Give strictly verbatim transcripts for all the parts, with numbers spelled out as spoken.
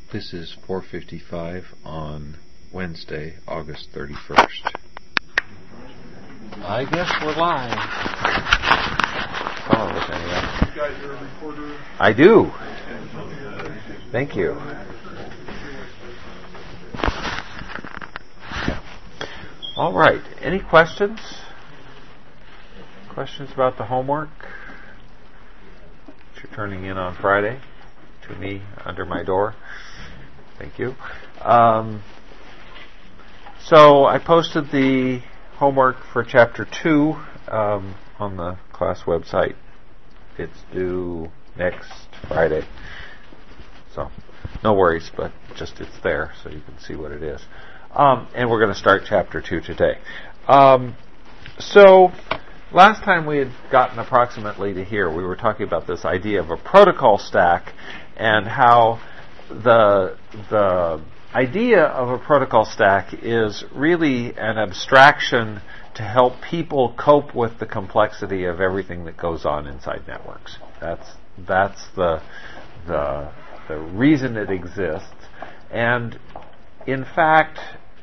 This is four fifty-five on Wednesday, August thirty-first. I guess we're live. Some of us anyway. You got your recorder? I do. Thank you. All right. Any questions? Questions about the homework that you're turning in on Friday to me under my door? Thank you. Um, so I posted the homework for Chapter two um, on the class website. It's due next Friday. So no worries, but just it's there so you can see what it is. Um, and we're going to start Chapter two today. Um, so last time we had gotten approximately to here, we were talking about this idea of a protocol stack and how the the idea of a protocol stack is really an abstraction to help people cope with the complexity of everything that goes on inside networks. That's that's the the the reason it exists. And in fact,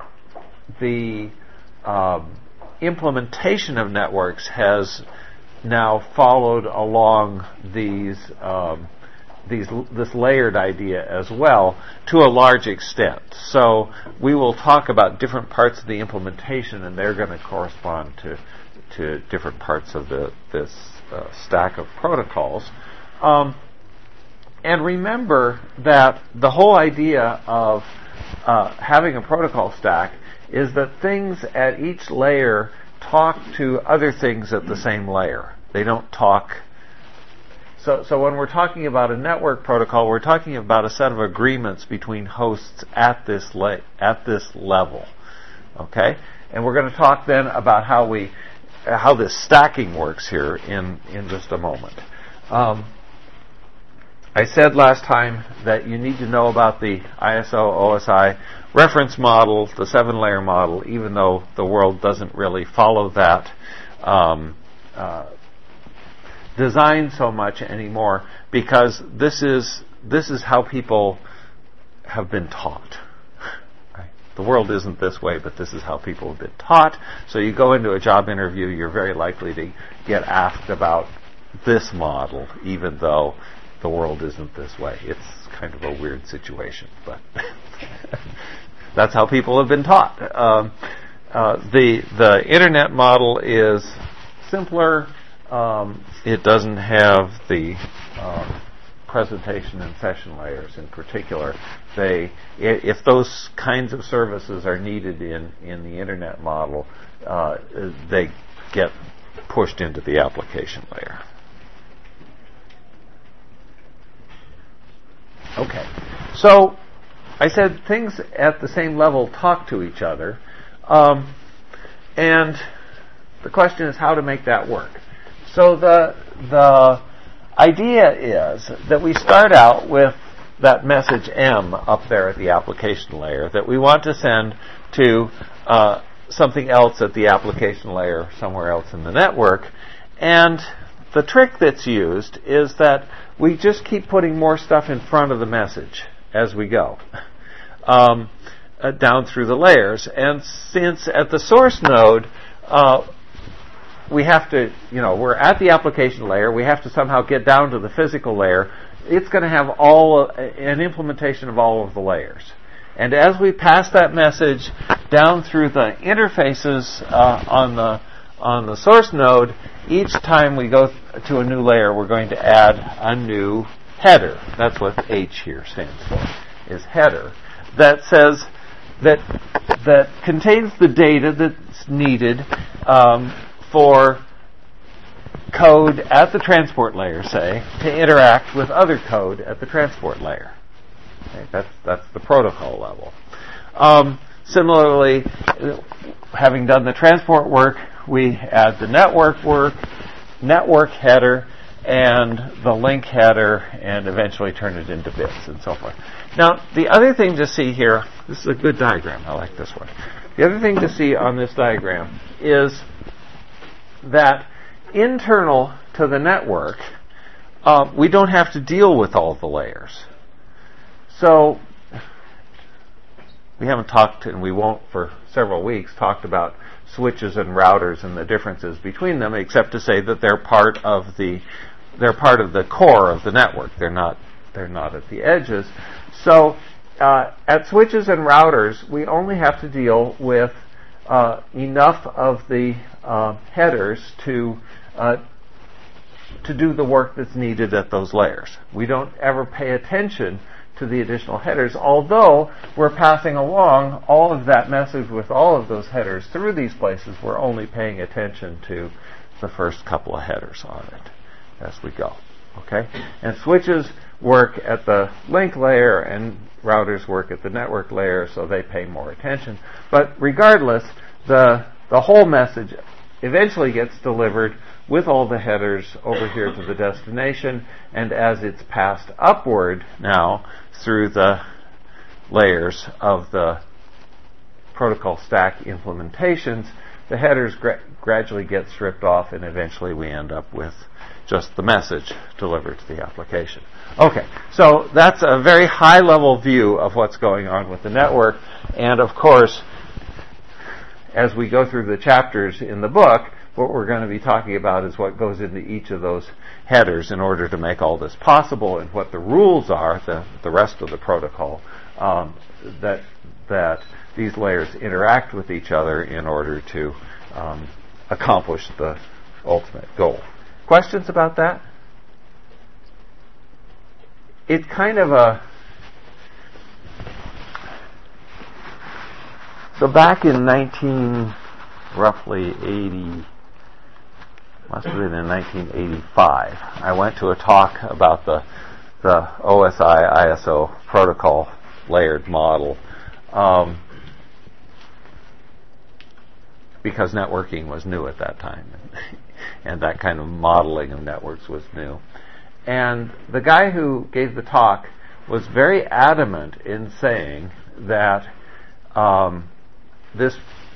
the um, implementation of networks has now followed along these um, these this layered idea as well to a large extent. So we will talk about different parts of the implementation, and they're going to correspond to to different parts of the this uh, stack of protocols. Um, and remember that the whole idea of uh, having a protocol stack is that things at each layer talk to other things at the same layer. They don't talk. So, so when we're talking about a network protocol, we're talking about a set of agreements between hosts at this la- at this level. Okay, and we're going to talk then about how we uh, how this stacking works here in in just a moment. Um, I said last time that you need to know about the I S O O S I reference model, the seven-layer model, even though the world doesn't really follow that um, uh, design so much anymore, because this is this is how people have been taught. Right? The world isn't this way, but this is how people have been taught. So you go into a job interview, you're very likely to get asked about this model, even though the world isn't this way. It's kind of a weird situation, but that's how people have been taught. Um, uh, the the internet model is simpler. Um, it doesn't have the um, presentation and session layers in particular. They, if those kinds of services are needed in, in the internet model, uh, they get pushed into the application layer. Okay, so I said things at the same level talk to each other, um, and the question is how to make that work. So the the idea is that we start out with that message M up there at the application layer that we want to send to uh, something else at the application layer somewhere else in the network. And the trick that's used is that we just keep putting more stuff in front of the message as we go um, uh, down through the layers. And since at the source node, uh, we have to, you know, we're at the application layer, we have to somehow get down to the physical layer. It's going to have all uh, an implementation of all of the layers. And as we pass that message down through the interfaces uh, on the on the source node, each time we go th- to a new layer, we're going to add a new header. That's what H here stands for, is header. That says that that contains the data that's needed um, for code at the transport layer, say, to interact with other code at the transport layer. Okay, that's that's the protocol level. Um, similarly, having done the transport work, we add the network work, network header, and the link header, and eventually turn it into bits and so forth. Now, the other thing to see here, this is a good diagram, I like this one. The other thing to see on this diagram is that internal to the network, uh, we don't have to deal with all the layers. So we haven't talked, and we won't for several weeks, talked about switches and routers and the differences between them, except to say that they're part of the they're part of the core of the network. They're not they're not at the edges. So uh, at switches and routers, we only have to deal with uh, enough of the uh, headers to uh, to do the work that's needed at those layers. We don't ever pay attention to the additional headers, although we're passing along all of that message with all of those headers through these places. We're only paying attention to the first couple of headers on it as we go. Okay? And switches work at the link layer and routers work at the network layer, so they pay more attention. But regardless, the the whole message eventually gets delivered with all the headers over here to the destination, and as it's passed upward now through the layers of the protocol stack implementations, the headers gra- gradually get stripped off, and eventually we end up with just the message delivered to the application. Okay, so that's a very high-level view of what's going on with the network, and of course, as we go through the chapters in the book, what we're going to be talking about is what goes into each of those headers in order to make all this possible, and what the rules are, the, the rest of the protocol, um, that that these layers interact with each other in order to um, accomplish the ultimate goal. Questions about that? It's kind of a... So back in nineteen, roughly eighty, must have been in nineteen eighty-five, I went to a talk about the the O S I I S O protocol layered model, um, because networking was new at that time, and that kind of modeling of networks was new. And the guy who gave the talk was very adamant in saying that um, this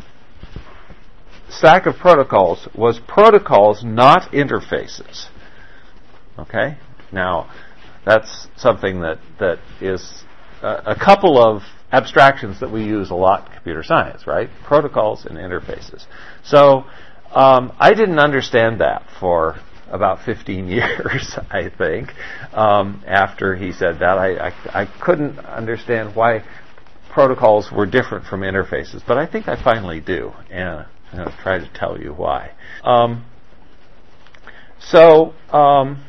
stack of protocols was protocols, not interfaces. Okay? Now, that's something that, that is a, a couple of abstractions that we use a lot in computer science, right? Protocols and interfaces. So, um, I didn't understand that for about fifteen years, I think, um, after he said that. I, I, I couldn't understand why protocols were different from interfaces, but I think I finally do, and I'm going to try to tell you why. Um, so, um,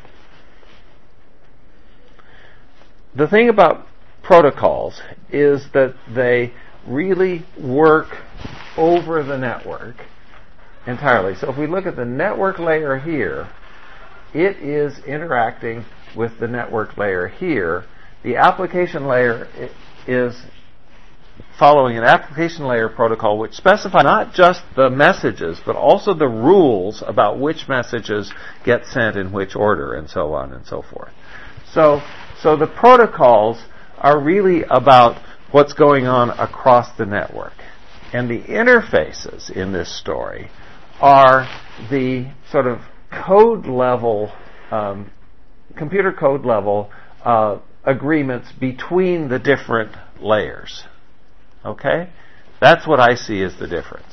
the thing about protocols is that they really work over the network entirely. So if we look at the network layer here, it is interacting with the network layer here. The application layer is following an application layer protocol which specifies not just the messages, but also the rules about which messages get sent in which order, and so on and so forth. So, so the protocols are really about what's going on across the network. And the interfaces in this story are the sort of code level, um, computer code level uh, agreements between the different layers. Okay? That's what I see as the difference.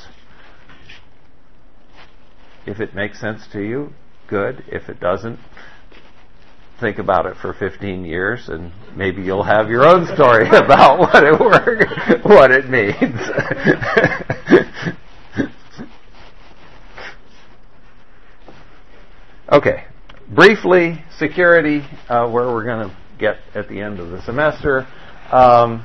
If it makes sense to you, good. If it doesn't, think about it for fifteen years, and maybe you'll have your own story about what it works, what it means. Okay, briefly, security, uh, where we're going to get at the end of the semester. Um,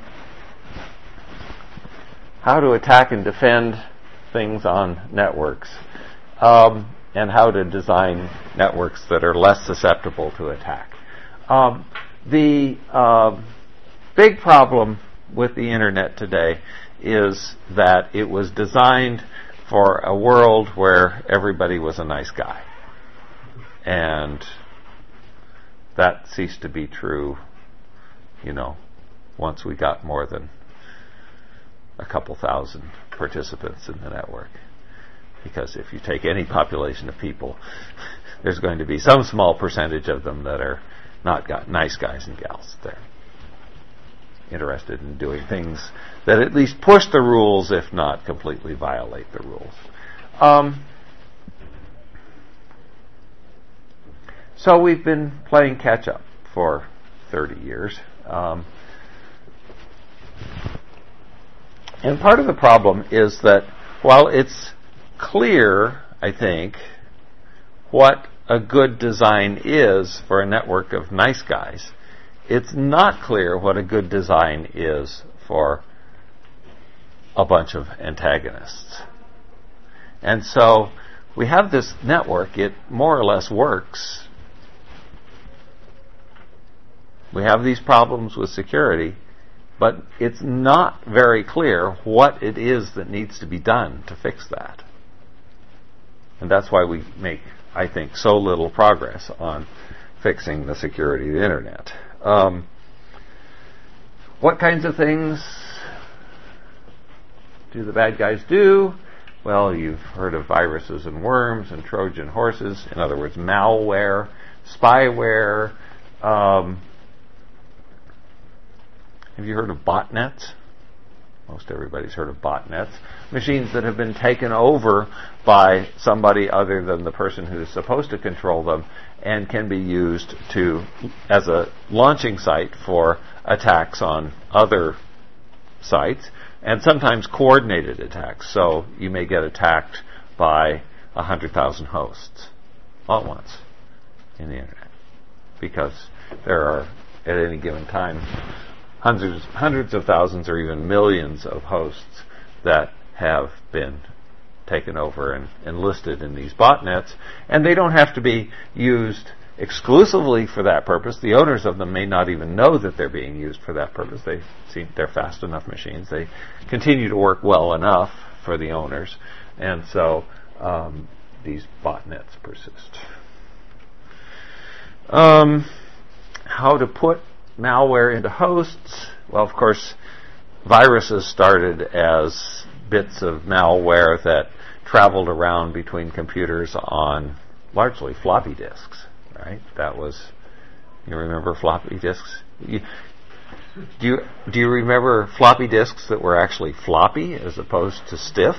how to attack and defend things on networks, um, and how to design networks that are less susceptible to attack. Um, the uh, big problem with the internet today is that it was designed for a world where everybody was a nice guy. And that ceased to be true, you know, once we got more than a couple thousand participants in the network. Because if you take any population of people, there's going to be some small percentage of them that are not got nice guys and gals there. interested in doing things that at least push the rules, if not completely violate the rules. Um, so we've been playing catch up for thirty years. Um, and part of the problem is that while it's clear, I think, what a good design is for a network of nice guys, it's not clear what a good design is for a bunch of antagonists. And so we have this network. It more or less works. We have these problems with security, but it's not very clear what it is that needs to be done to fix that. And that's why we make, I think, so little progress on fixing the security of the Internet. Um, what kinds of things do the bad guys do? Well, you've heard of viruses and worms and Trojan horses. In other words, malware, spyware. Um, have you heard of botnets? Most everybody's heard of botnets. Machines that have been taken over by somebody other than the person who's supposed to control them and can be used to as a launching site for attacks on other sites, and sometimes coordinated attacks. So you may get attacked by one hundred thousand hosts all at once in the Internet, because there are, at any given time, hundreds, hundreds of thousands or even millions of hosts that have been taken over and enlisted in these botnets, and they don't have to be used exclusively for that purpose. The owners of them may not even know that they're being used for that purpose. They seem they're fast enough machines. They continue to work well enough for the owners, and so um, these botnets persist. Um, how to put malware into hosts? Well, of course, viruses started as bits of malware that traveled around between computers on largely floppy disks, right? That was, you remember floppy disks? You, do you do you remember floppy disks that were actually floppy as opposed to stiff?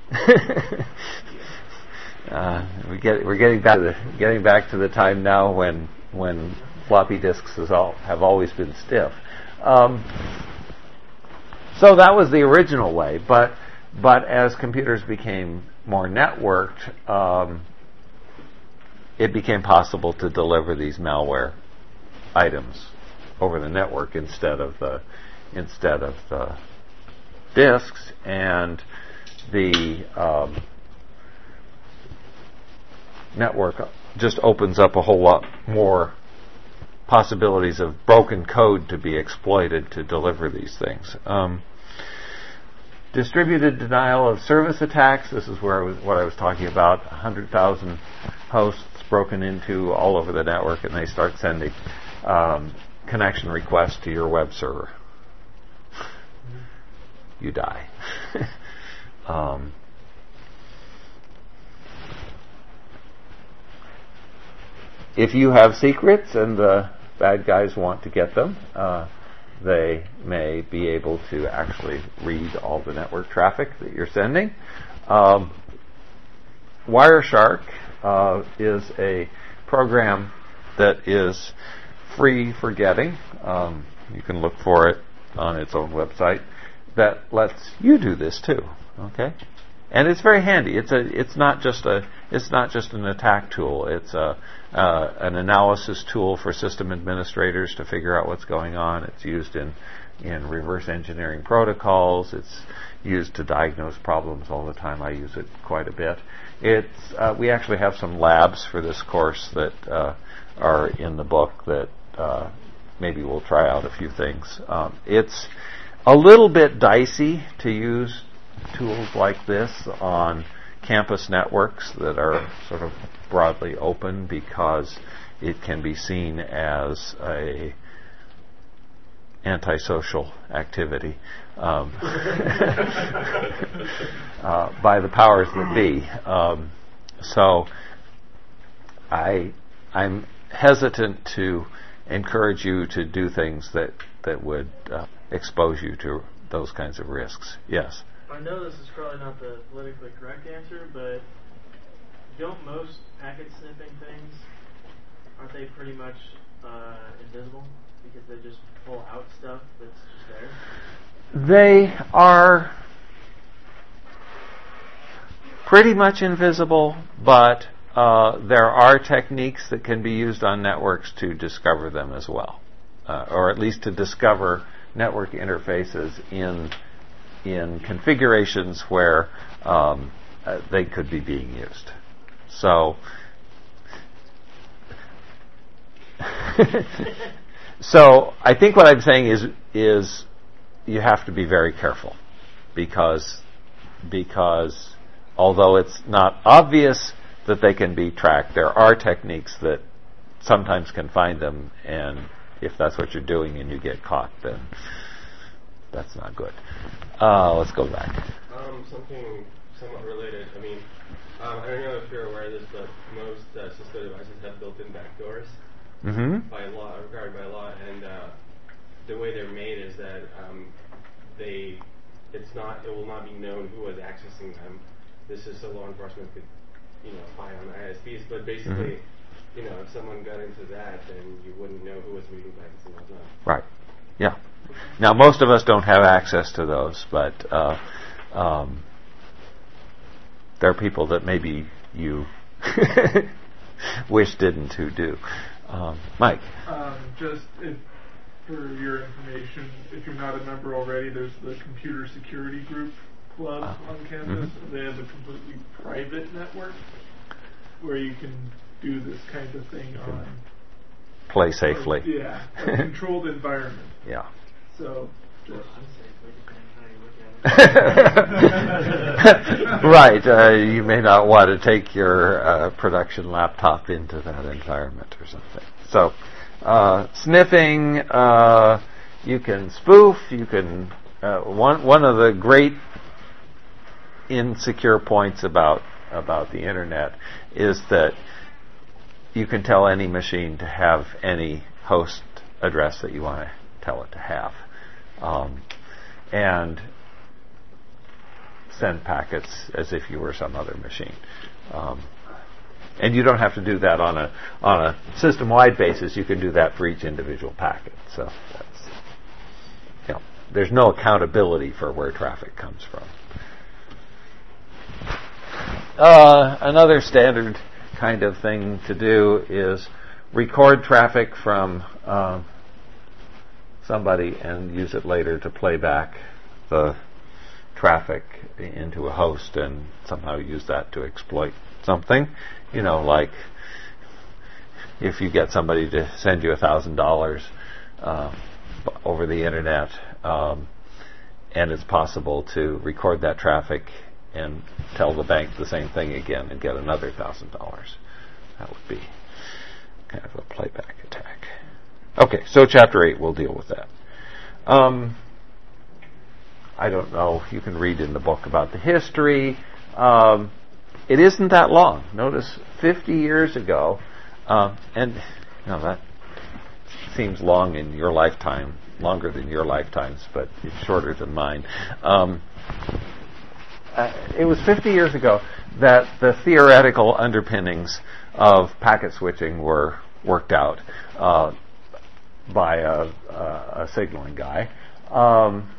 uh, we get we're getting back to the getting back to the time now when when floppy disks is all, have always been stiff. Um, so that was the original way, but but as computers became more networked, um, it became possible to deliver these malware items over the network instead of the instead of the disks, and the um, network just opens up a whole lot more possibilities of broken code to be exploited to deliver these things. Um, distributed denial of service attacks. This is where I was, what I was talking about. one hundred thousand hosts broken into all over the network, and they start sending um, connection requests to your web server. You die. um, if you have secrets and the bad guys want to get them, uh, they may be able to actually read all the network traffic that you're sending. Um, Wireshark uh, is a program that is free for getting. Um, you can look for it on its own website. That lets you do this too. Okay, and it's very handy. It's a. It's not just a. It's not just an attack tool. It's a uh, an analysis tool for system administrators to figure out what's going on. It's used in in reverse engineering protocols. It's used to diagnose problems all the time. I use it quite a bit. It's uh, we actually have some labs for this course that uh, are in the book that uh, maybe we'll try out a few things. Um, it's a little bit dicey to use tools like this on campus networks that are sort of broadly open, because it can be seen as a antisocial activity um, uh, by the powers that be. Um, so I I'm hesitant to encourage you to do things that that would uh, expose you to those kinds of risks. Yes. I know this is probably not the politically correct answer, but don't most packet sniffing things, aren't they pretty much uh, invisible because they just pull out stuff that's just there? They are pretty much invisible, but uh, there are techniques that can be used on networks to discover them as well, uh, or at least to discover network interfaces in in configurations where um, uh, they could be being used. So, so I think what I'm saying is is you have to be very careful because because although it's not obvious that they can be tracked, there are techniques that sometimes can find them, and if that's what you're doing and you get caught, then that's not good. Uh, let's go back. Um, something somewhat related. I mean, um, I don't know if you're aware of this, but most uh, Cisco devices have built-in backdoors Mm-hmm. by law, required by law, and uh, the way they're made is that um, they, it's not, it will not be known who was accessing them. This is so law enforcement could, you know, spy on I S Ps. But basically, mm-hmm. you know, if someone got into that, then you wouldn't know who was reading packets and whatnot. Right. Yeah. Now, most of us don't have access to those, but uh, um, there are people that maybe you wish didn't who do. Um, Mike. Um, just if, for your information, if you're not a member already, there's the Computer Security Group Club uh, on campus. Mm-hmm. They have a completely private network where you can do this kind of thing on. Play safely. Uh, yeah, a controlled environment. Yeah. So, just right. Uh, you may not want to take your uh, production laptop into that environment or something. So, uh, sniffing. Uh, you can spoof. You can. Uh, one one of the great insecure points about about the internet is that you can tell any machine to have any host address that you want to tell it to have, um, and send packets as if you were some other machine. Um, and you don't have to do that on a on a system-wide basis. You can do that for each individual packet. So that's, you know, there's no accountability for where traffic comes from. Uh, another standard kind of thing to do is record traffic from uh, somebody and use it later to play back the traffic into a host and somehow use that to exploit something. You know, like if you get somebody to send you a thousand dollars over the internet, um, and it's possible to record that traffic and tell the bank the same thing again and get another thousand dollars. That would be kind of a playback attack. Okay, so chapter eight, we'll deal with that. Um, I don't know. You can read in the book about the history. Um, it isn't that long. Notice fifty years ago, uh, and you know that seems long in your lifetime, longer than your lifetimes, but it's shorter than mine. Um, uh, it was fifty years ago that the theoretical underpinnings of packet switching were worked out uh, by a, a, a signaling guy. Um,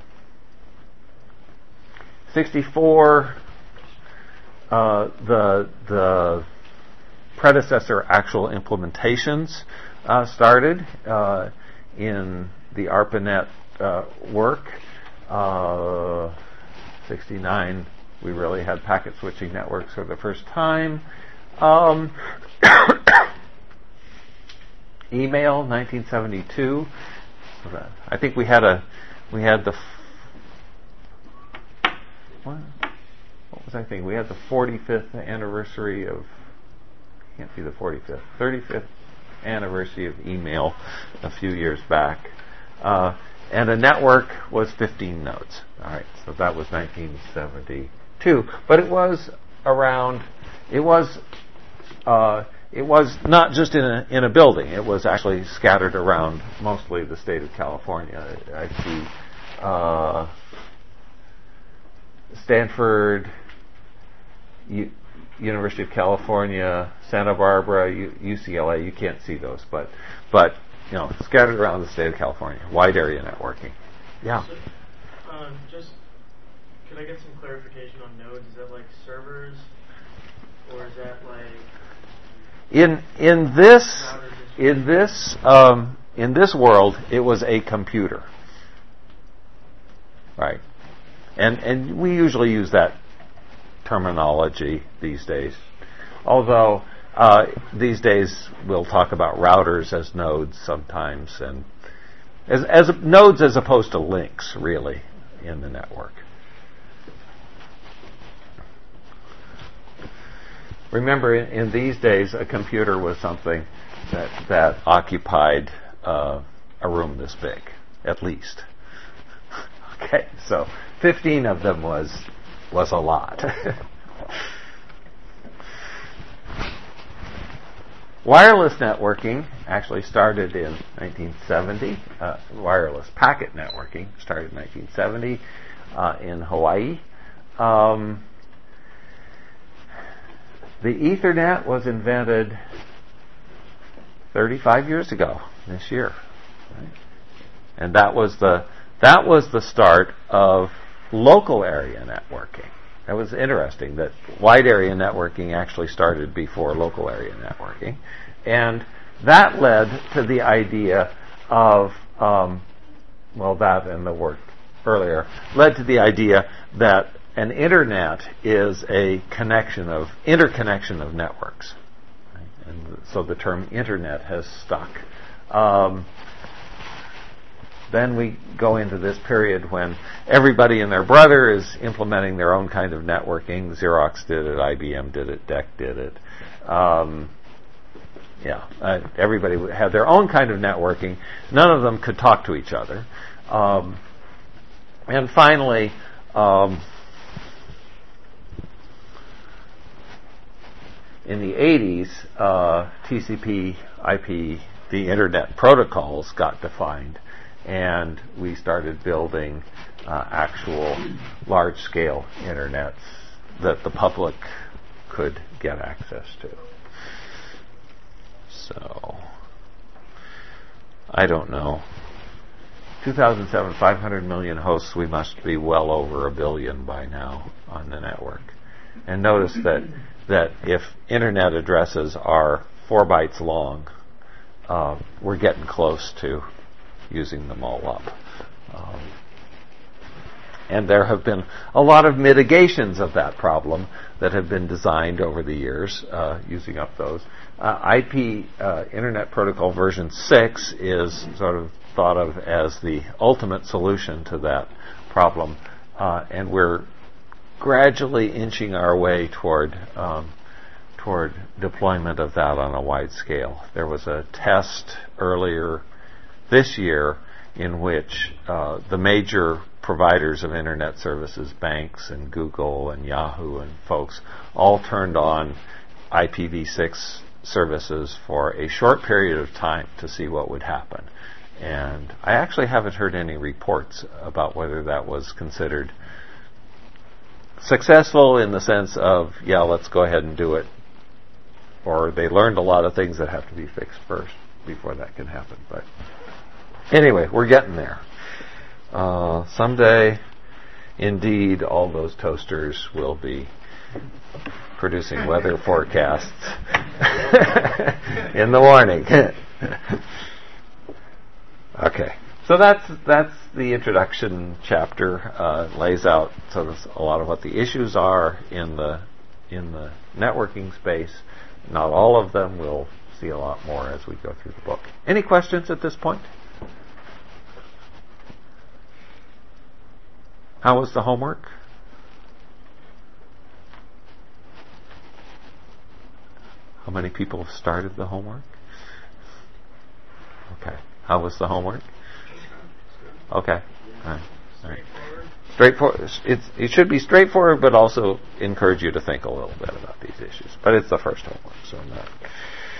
sixty-four, uh, the the predecessor actual implementations uh, started uh, in the ARPANET uh, work. Uh, sixty-nine, we really had packet switching networks for the first time. Um, email, nineteen seventy-two. I think we had a we had the what, what was I thinking? We had the forty-fifth anniversary of can't be the forty-fifth, thirty-fifth anniversary of email a few years back, uh, and a network was fifteen nodes. All right, so that was nineteen seventy-two, but it was around. It was. Uh, it was not just in a, in a building. It was actually scattered around mostly the state of California. I see uh, Stanford, U- University of California, Santa Barbara, U- UCLA. You can't see those, but but you know, scattered around the state of California. Wide area networking. Yeah. So, um, just could I get some clarification on nodes? Is that like servers, or is that like in in this in this um, in this world, it was a computer, right? And and we usually use that terminology these days. Although uh, these days we'll talk about routers as nodes sometimes, and as as nodes as opposed to links, really, in the network. Remember, in, in these days, a computer was something that that occupied uh, a room this big, at least. Okay, so fifteen of them was was a lot. Wireless networking actually started in nineteen seventy. Uh, wireless packet networking started in nineteen seventy uh, in Hawaii. Um, the Ethernet was invented thirty-five years ago this year, right? And that was the that was the start of local area networking. That was interesting that wide area networking actually started before local area networking. And that led to the idea of, um, well, that and the work earlier, led to the idea that an internet is a connection of, interconnection of networks. Right? And so the term internet has stuck. Um, Then we go into this period when everybody and their brother is implementing their own kind of networking. Xerox did it, I B M did it, D E C did it. Um, yeah, uh, everybody had their own kind of networking. None of them could talk to each other. Um, and finally, um, in the eighties, uh, T C P, I P, the Internet protocols got defined. And we started building uh, actual large-scale internets that the public could get access to. So, I don't know. two thousand seven, five hundred million hosts. We must be well over a billion by now on the network. And notice that that if internet addresses are four bytes long, uh, we're getting close to using them all up. Um, and there have been a lot of mitigations of that problem that have been designed over the years uh, using up those. Uh, I P uh, Internet Protocol version six is sort of thought of as the ultimate solution to that problem, uh, and we're gradually inching our way toward um, toward deployment of that on a wide scale. There was a test earlier this year in which uh, the major providers of internet services, banks and Google and Yahoo and folks, all turned on I P v six services for a short period of time to see what would happen. And I actually haven't heard any reports about whether that was considered successful in the sense of, yeah, let's go ahead and do it, or they learned a lot of things that have to be fixed first before that can happen. But anyway, we're getting there. Uh, someday, indeed, all those toasters will be producing weather forecasts in the morning. Okay, so that's that's the introduction chapter. Uh, lays out sort of a lot of what the issues are in the in the networking space. Not all of them. We'll see a lot more as we go through the book. Any questions at this point? How was the homework? How many people have started the homework? Okay. How was the homework? Okay. All right. All right. Straightforward. It's, it should be straightforward, but also encourage you to think a little bit about these issues. But it's the first homework, so not.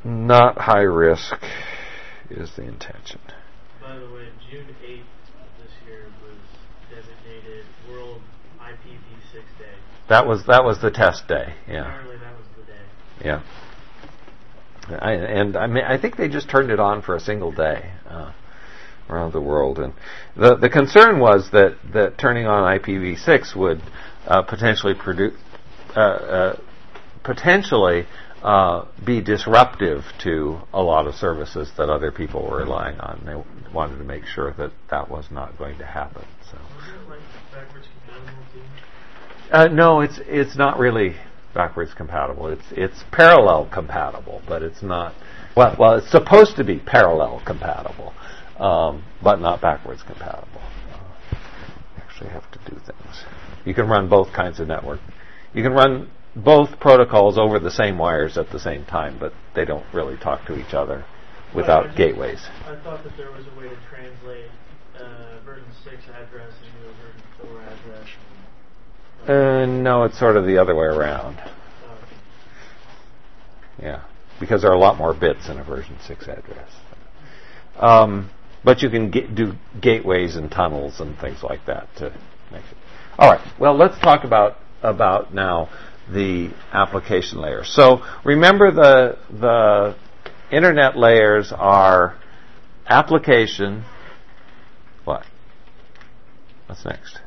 not high risk is the intention. By the way, June eighth of this year was designated World I P v six Day. That was that was the test day. Yeah. Apparently that was the day. Yeah. I, and I mean, I think they just turned it on for a single day uh, around the world. And the the concern was that, that turning on I P v six would uh, potentially produce uh, uh, potentially uh, be disruptive to a lot of services that other people were relying on. They wanted to make sure that that was not going to happen. So. Was it like backwards compatible too? Uh, no, it's it's not really backwards compatible. It's it's parallel compatible, but it's not. Well, well, it's supposed to be parallel compatible, um, but not backwards compatible. Uh, you actually have to do things. You can run both kinds of network. You can run both protocols over the same wires at the same time, but they don't really talk to each other without just, gateways. I thought that there was a way to translate uh, version six address into a version four address. Uh, no, it's sort of the other way around. Oh. Yeah, because there are a lot more bits in a version six address. Um, but you can get, do gateways and tunnels and things like that to make it. All right. Well, let's talk about about now the application layer. So remember, the the internet layers are application. What? What's next?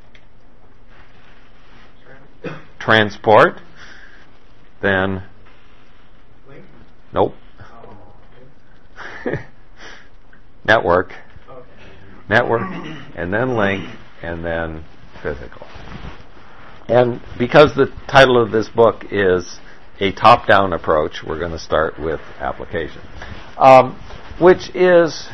Transport. Then. Link? Nope. Oh. Network. Okay. Network, and then link, and then physical. And because the title of this book is a top-down approach, we're going to start with application, um, which is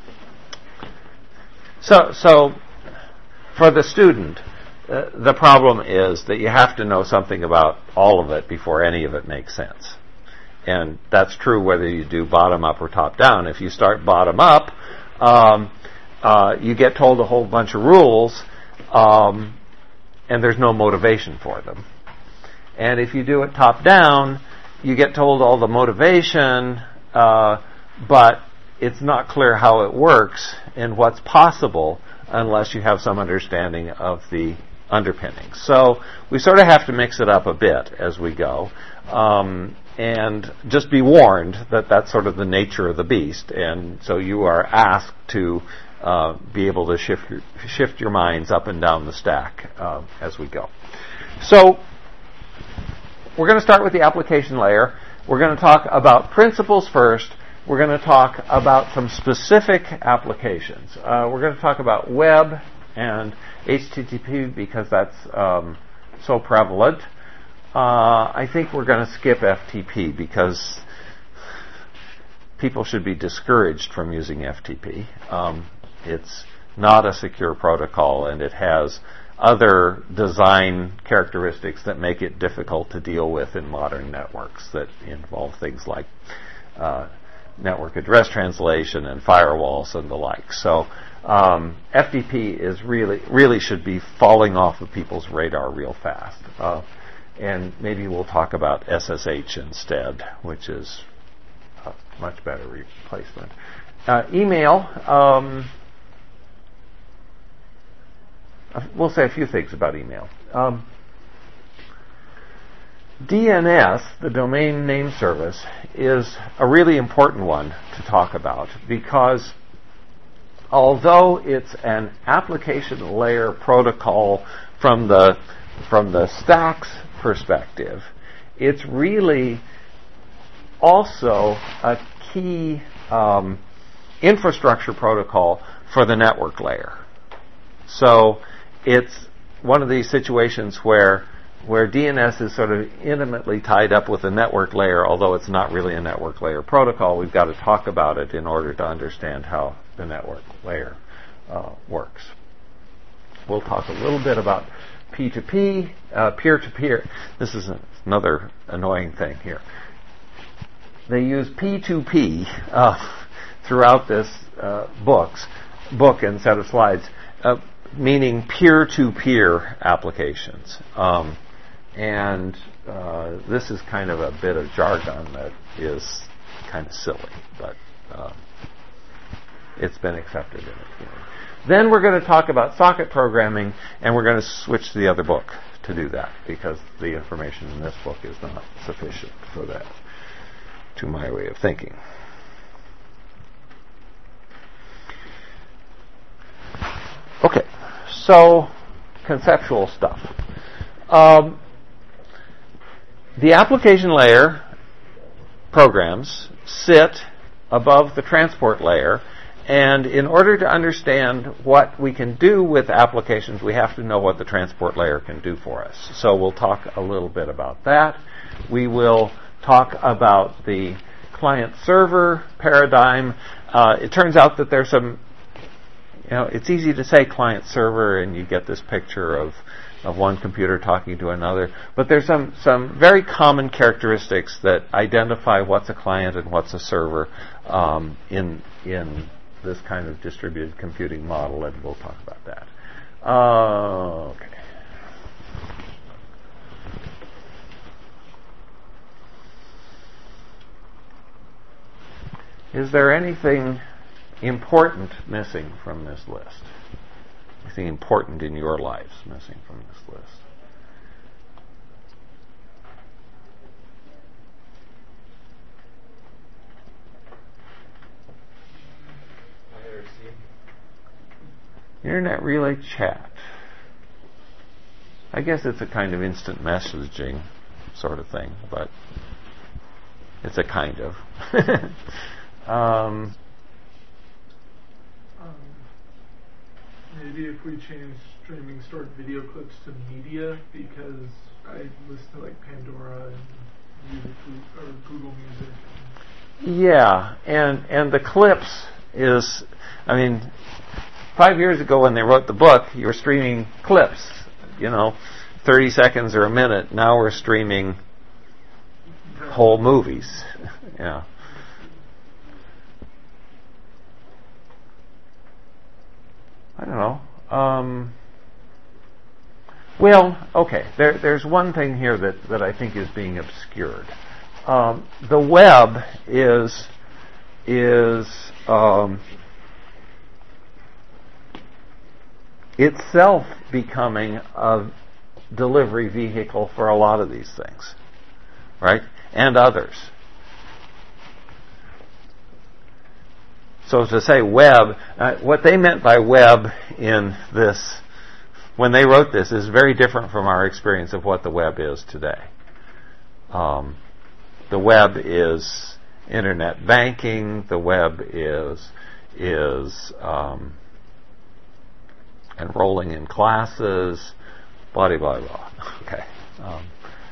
so. So for the student, uh, the problem is that you have to know something about all of it before any of it makes sense. And that's true whether you do bottom-up or top-down. If you start bottom-up, um, uh, you get told a whole bunch of rules, um, and there's no motivation for them. And if you do it top-down, you get told all the motivation, uh, but it's not clear how it works and what's possible unless you have some understanding of the underpinnings. So we sort of have to mix it up a bit as we go. Um, and just be warned that that's sort of the nature of the beast. And so you are asked to uh, be able to shift your, shift your minds up and down the stack uh, as we go. So we're going to start with the application layer. We're going to talk about principles first. We're going to talk about some specific applications. Uh, we're going to talk about web and H T T P because that's um, so prevalent. Uh, I think we're going to skip F T P because people should be discouraged from using F T P. Um, it's not a secure protocol, and it has other design characteristics that make it difficult to deal with in modern networks that involve things like uh, network address translation and firewalls and the like. So um, F T P is really really should be falling off of people's radar real fast. Uh, and maybe we'll talk about S S H instead, which is a much better replacement. Uh, email. Um, we'll say a few things about email. Um, D N S, the Domain Name Service, is a really important one to talk about because although it's an application layer protocol from the from the stack's perspective, it's really also a key um, infrastructure protocol for the network layer. So it's one of these situations where where D N S is sort of intimately tied up with the network layer, although it's not really a network layer protocol. We've got to talk about it in order to understand how the network layer uh, works. We'll talk a little bit about P two P, uh, peer-to-peer. This is a, another annoying thing here. They use P two P uh, throughout this uh, books, book and set of slides, uh, meaning peer-to-peer applications. Um, and uh, this is kind of a bit of jargon that is kind of silly, but uh, it's been accepted in the community. Then we're going to talk about socket programming, and we're going to switch to the other book to do that, because the information in this book is not sufficient for that, to my way of thinking. Okay, so conceptual stuff. Um, the application layer programs sit above the transport layer, and in order to understand what we can do with applications, we have to know what the transport layer can do for us. So we'll talk a little bit about that. We will talk about the client-server paradigm. Uh, it turns out that there's some, you know, it's easy to say client-server, and you get this picture of of one computer talking to another. But there's some, some very common characteristics that identify what's a client and what's a server um, in in this kind of distributed computing model, and we'll talk about that. Uh, okay. Is there anything important missing from this list? Anything important in your lives missing from this list? Internet relay chat. I guess it's a kind of instant messaging sort of thing, but it's a kind of. um, um, maybe if we change streaming stored video clips to media, because I listen to like Pandora and Music or Google Music. Yeah, and and the clips is, I mean, five years ago when they wrote the book, you were streaming clips, you know, thirty seconds or a minute. Now we're streaming whole movies. Yeah. I don't know. Um, well, okay. There, there's one thing here that, that I think is being obscured. Um, the web is is um, itself becoming a delivery vehicle for a lot of these things, right? And others. So to say web, uh, what they meant by web in this, when they wrote this, is very different from our experience of what the web is today. Um, the web is internet banking. The web is is um, enrolling in classes. Blah blah blah. Okay, um,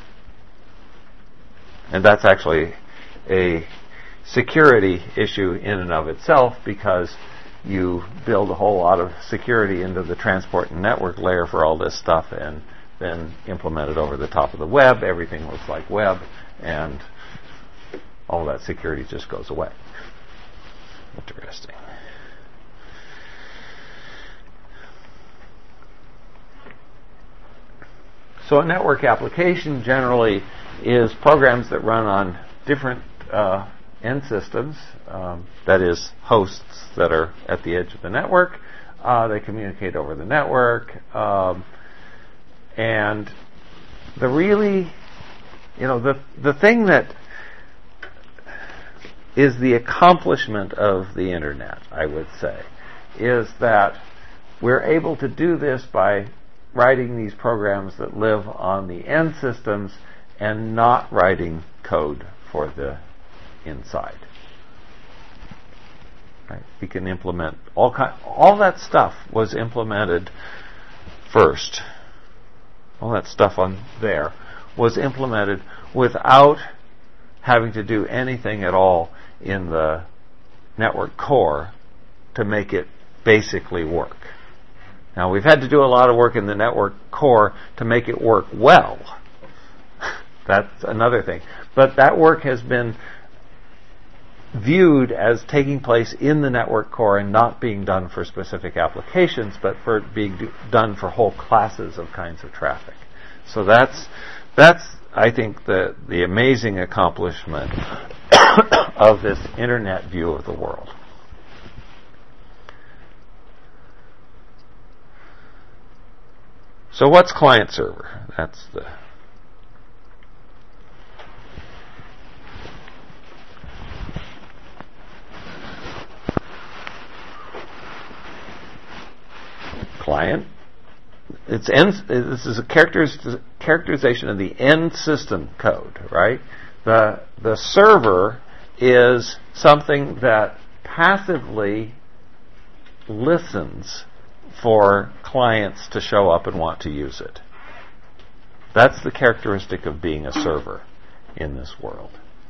and that's actually a security issue in and of itself, because you build a whole lot of security into the transport and network layer for all this stuff, and then implement it over the top of the web. Everything looks like web, and all that security just goes away. Interesting. So a network application generally is programs that run on different uh, end systems, um, that is, hosts that are at the edge of the network. Uh, they communicate over the network. Um, and the really, you know, the the thing that is the accomplishment of the internet, I would say, is that we're able to do this by writing these programs that live on the end systems and not writing code for the inside. Right? We can implement all kind, all that stuff was implemented first. All that stuff on there was implemented without having to do anything at all in the network core to make it basically work. Now, we've had to do a lot of work in the network core to make it work well. That's another thing. But that work has been viewed as taking place in the network core and not being done for specific applications, but for being do, done for whole classes of kinds of traffic. So that's, that's I think, the, the amazing accomplishment of this internet view of the world. So what's client server? That's the client. It's end, this is a characters, characterization of the end system code, right? The the server is something that passively listens for clients to show up and want to use it. That's the characteristic of being a server in this world.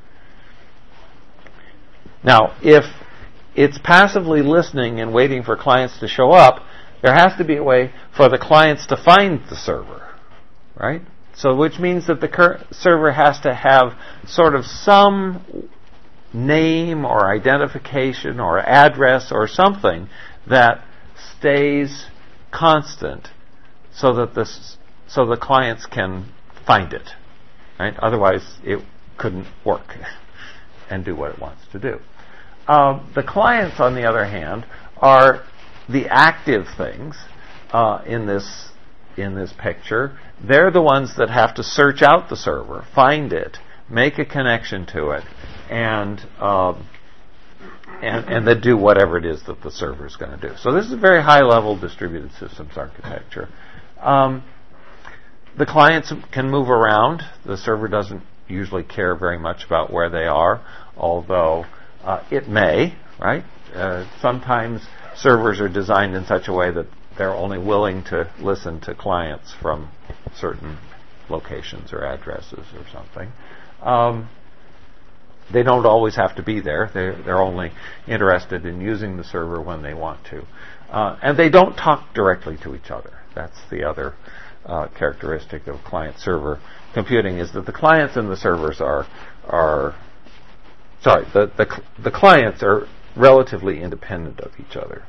Now, if it's passively listening and waiting for clients to show up, there has to be a way for the clients to find the server, right? So, which means that the cur- server has to have sort of some name or identification or address or something that stays constant, so that this, so the clients can find it, right? Otherwise, it couldn't work and do what it wants to do. Um, the clients, on the other hand, are the active things uh, in this in this picture. They're the ones that have to search out the server, find it, make a connection to it, and um, and and then do whatever it is that the server is going to do. So this is a very high-level distributed systems architecture. Um, the clients can move around. The server doesn't usually care very much about where they are, although uh, it may, right? Uh, sometimes servers are designed in such a way that they're only willing to listen to clients from certain locations or addresses or something. Um, they don't always have to be there. They're, they're only interested in using the server when they want to. Uh, and they don't talk directly to each other. That's the other uh, characteristic of client-server computing, is that the clients and the servers are, are sorry, the, the, the clients are relatively independent of each other.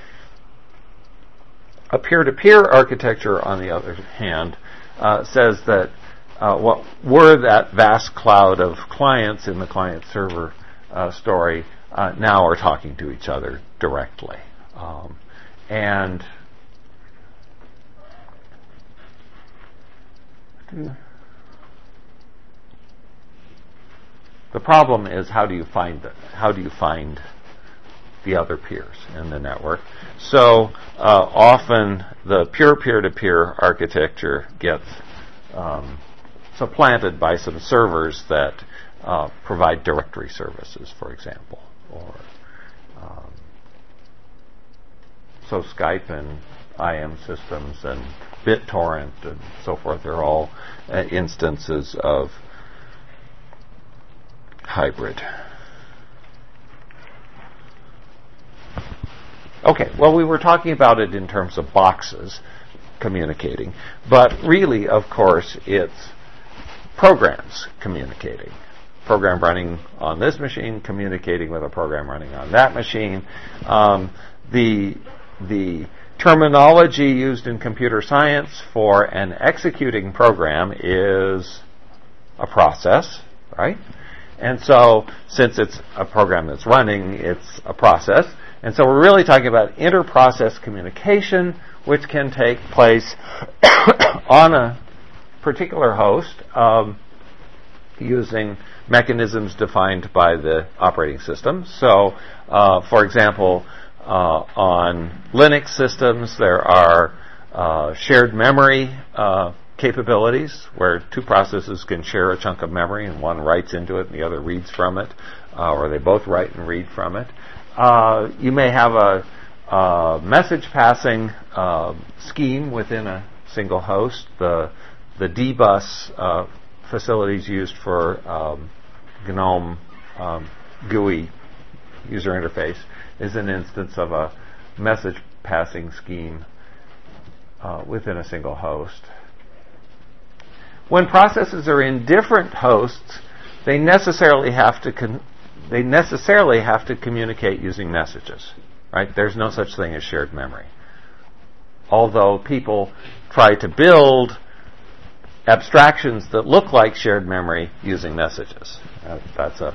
A peer-to-peer architecture, on the other hand, uh, says that uh, what were that vast cloud of clients in the client-server uh, story uh, now are talking to each other directly. Um, and the problem is, how do you find the, how do you find the other peers in the network? So uh, often the pure peer-to-peer architecture gets um, supplanted by some servers that uh, provide directory services, for example. Or um, so Skype and I M systems and BitTorrent and so forth are all uh, instances of hybrid. Okay, well, we were talking about it in terms of boxes communicating, but really, of course, it's programs communicating. Program running on this machine communicating with a program running on that machine. Um, the the terminology used in computer science for an executing program is a process, right? And so, since it's a program that's running, it's a process. And so we're really talking about inter-process communication, which can take place on a particular host um, using mechanisms defined by the operating system. So, uh, for example, uh, on Linux systems, there are uh, shared memory uh, capabilities where two processes can share a chunk of memory and one writes into it and the other reads from it, uh, or they both write and read from it. Uh, you may have a, a message passing uh, scheme within a single host. The the D bus uh, facilities used for um, GNOME um, G U I user interface is an instance of a message passing scheme uh, within a single host. When processes are in different hosts, they necessarily have to con- they necessarily have to communicate using messages, right? There's no such thing as shared memory. Although people try to build abstractions that look like shared memory using messages. Uh, that's a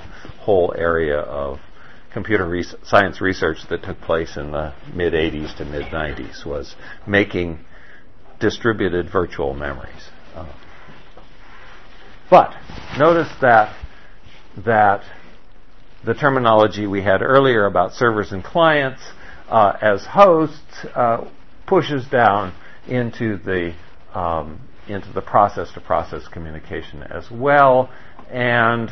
whole area of computer re- science research that took place in the mid eighties to mid nineties, was making distributed virtual memories. Uh, but notice that that the terminology we had earlier about servers and clients uh, as hosts uh, pushes down into the um, into the process-to-process communication as well, and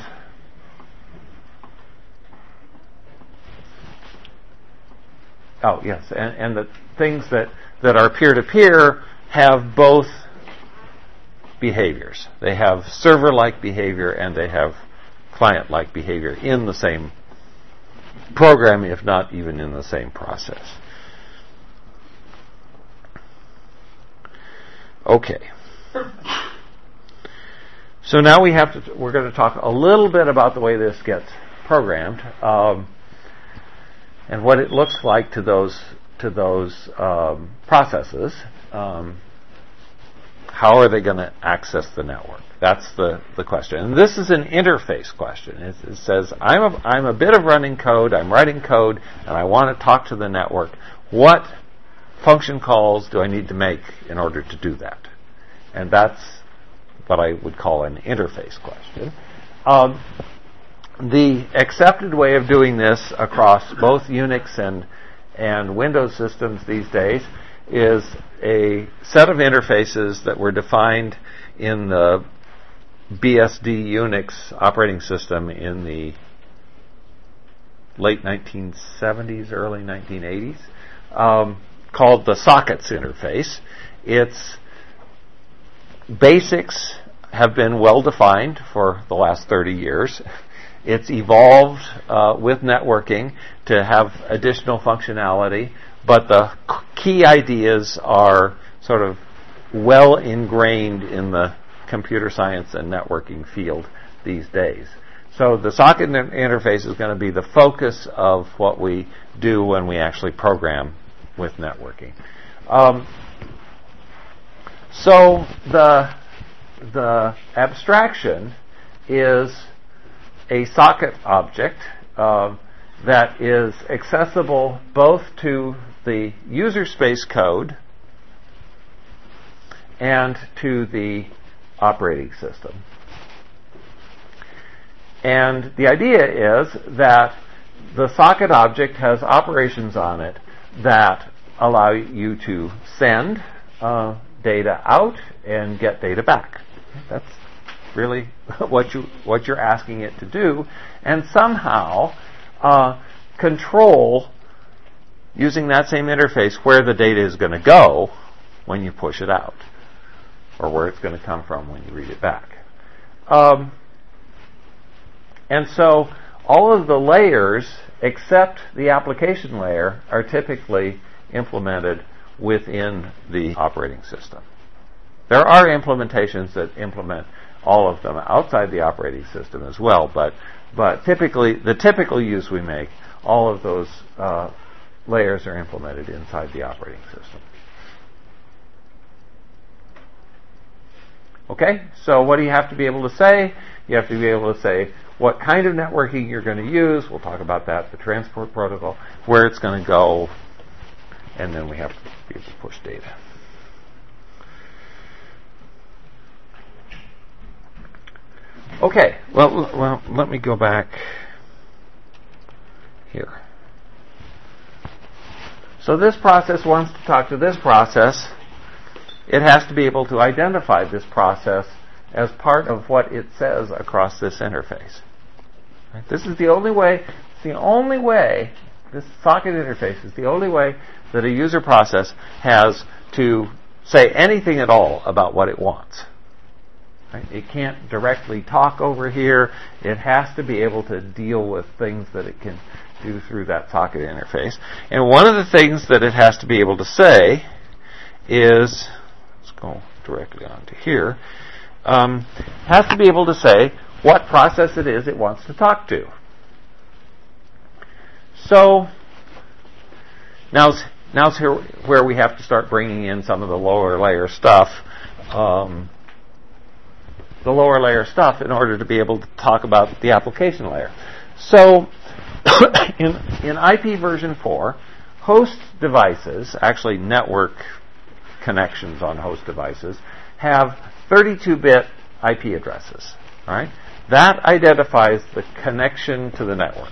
oh yes, and, and the things that, that are peer-to-peer have both behaviors. They have server-like behavior and they have client-like behavior in the same program, if not even in the same process. Okay. So now we have to. We're going to talk a little bit about the way this gets programmed, um, and what it looks like to those to those um, processes. Um, how are they going to access the network? That's the, the question. And this is an interface question. It, it says, I'm a, I'm a bit of running code, I'm writing code, and I want to talk to the network. What function calls do I need to make in order to do that? And that's what I would call an interface question. Um, the accepted way of doing this across both Unix and, and Windows systems these days is a set of interfaces that were defined in the B S D Unix operating system in the late nineteen seventies, early nineteen eighties, um, called the sockets interface. Its basics have been well defined for the last thirty years. It's evolved uh, with networking to have additional functionality, but the key ideas are sort of well ingrained in the computer science and networking field these days. So the socket inter- interface is going to be the focus of what we do when we actually program with networking. Um, so the the abstraction is a socket object uh, that is accessible both to the user space code and to the operating system. And the idea is that the socket object has operations on it that allow you to send uh, data out and get data back. That's really what you what you're asking it to do, and somehow uh, control, using that same interface, where the data is going to go when you push it out, or where it's going to come from when you read it back. Um, and so all of the layers except the application layer are typically implemented within the operating system. There are implementations that implement all of them outside the operating system as well, but but typically, the typical use we make, all of those uh, layers are implemented inside the operating system. Okay, so what do you have to be able to say? You have to be able to say what kind of networking you're going to use. We'll talk about that, the transport protocol, where it's going to go, and then we have to be able to push data. Okay, well, well, let me go back here. So this process wants to talk to this process. It has to be able to identify this process as part of what it says across this interface. Right? This is the only way, it's the only way, this socket interface is the only way that a user process has to say anything at all about what it wants. Right? It can't directly talk over here. It has to be able to deal with things that it can do through that socket interface. And one of the things that it has to be able to say is, let's go directly on to here, um, has to be able to say what process it is it wants to talk to. So now's, now's here where we have to start bringing in some of the lower layer stuff. Um, the lower layer stuff in order to be able to talk about the application layer. So in, in I P version four, host devices, actually network connections on host devices, have thirty-two bit I P addresses. Right? That identifies the connection to the network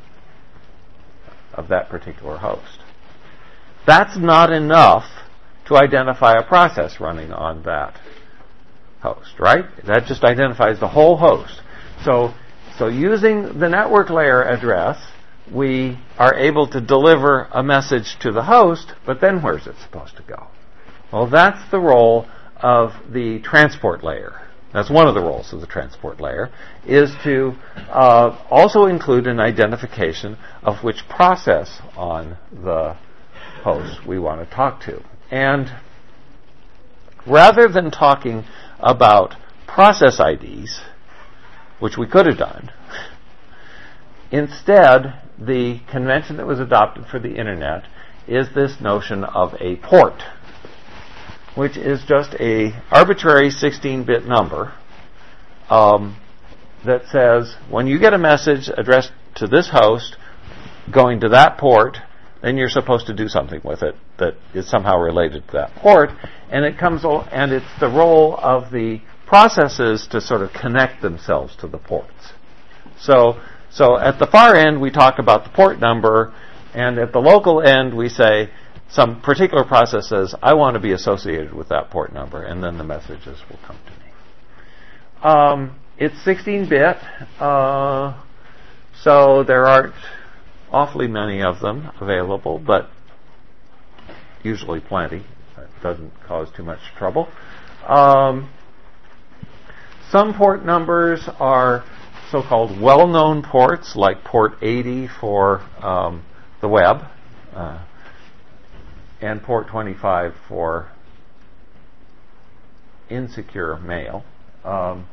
of that particular host. That's not enough to identify a process running on that host, right? That just identifies the whole host. So, so using the network layer address, we are able to deliver a message to the host, but then where's it supposed to go? Well, that's the role of the transport layer. That's one of the roles of the transport layer, is to uh, also include an identification of which process on the host we want to talk to. And rather than talking about process I Ds, which we could have done, instead, the convention that was adopted for the Internet is this notion of a port, which is just a arbitrary sixteen bit number um, that says when you get a message addressed to this host going to that port, then you're supposed to do something with it that is somehow related to that port, and it comes o- and it's the role of the processes to sort of connect themselves to the ports. So, so at the far end we talk about the port number, and at the local end we say some particular process says, I want to be associated with that port number, and then the messages will come to me. Um, it's sixteen bit, uh, so there aren't awfully many of them available, but usually plenty. It doesn't cause too much trouble. Um, some port numbers are so-called well-known ports, like port eighty for um, the web, uh, and port twenty-five for insecure mail. Um,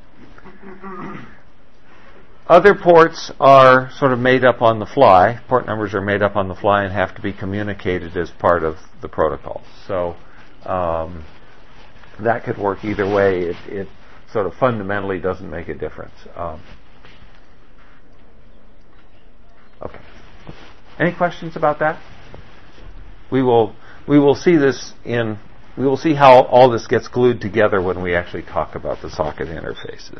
other ports are sort of made up on the fly. Port numbers are made up on the fly and have to be communicated as part of the protocol. So um, that could work either way. It, it sort of fundamentally doesn't make a difference. Um, okay. Any questions about that? We will we will see this in we will see how all this gets glued together when we actually talk about the socket interfaces.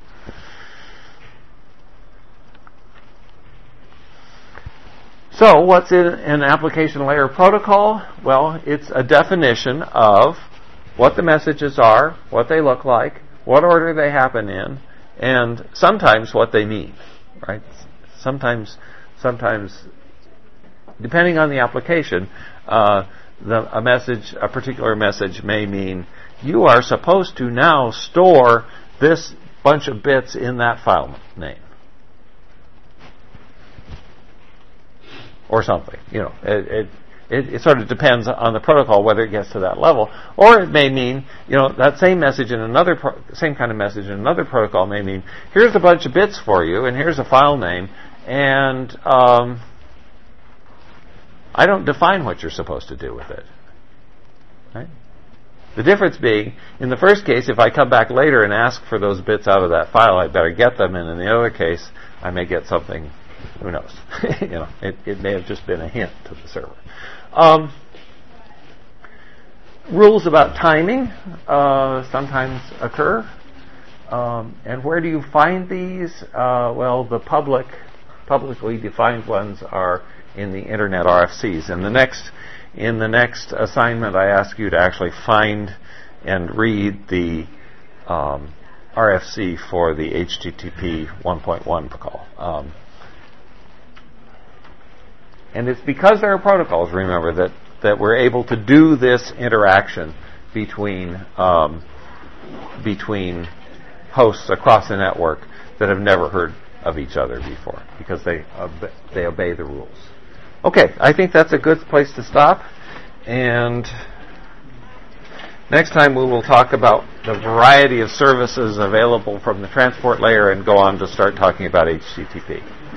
So, what's in an application layer protocol? Well, it's a definition of what the messages are, what they look like, what order they happen in, and sometimes what they mean. Right? Sometimes, sometimes, depending on the application, uh, the, a message, a particular message may mean you are supposed to now store this bunch of bits in that file name. Or something, you know, it, it, it, it sort of depends on the protocol whether it gets to that level. Or it may mean, you know, that same message in another, pro- same kind of message in another protocol may mean, here's a bunch of bits for you, and here's a file name, and um, I don't define what you're supposed to do with it. Right? The difference being, in the first case, if I come back later and ask for those bits out of that file, I better get them, and in the other case, I may get something. Who knows? you know, it, it may have just been a hint to the server. Um, rules about timing uh, sometimes occur. Um, and where do you find these? Uh, well, the public, publicly defined ones are in the Internet R F Cs. And the next, in the next assignment, I ask you to actually find and read the um, R F C for the H T T P one point one protocol. Um, And it's because there are protocols, remember, that, that we're able to do this interaction between um, between hosts across the network that have never heard of each other before, because they ob- they obey the rules. Okay, I think that's a good place to stop. And next time we will talk about the variety of services available from the transport layer and go on to start talking about H T T P.